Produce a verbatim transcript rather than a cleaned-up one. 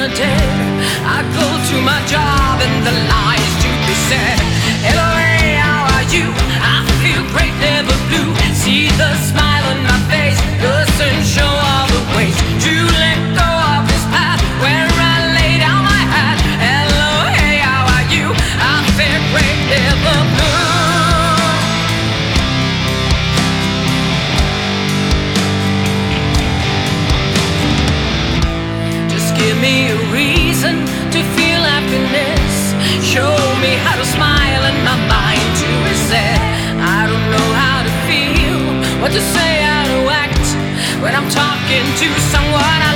a dare. I go to my job and the lies to be said. Hello, hey, how are you? I feel great, never blue. See the smile on my face, doesn't show all the ways to let go of this path where I lay down my hat. Hello, hey, how are you? I feel great, never blue. Give me a reason to feel happiness. Show me how to smile and my mind to reset. I don't know how to feel, what to say, how to act when I'm talking to someone I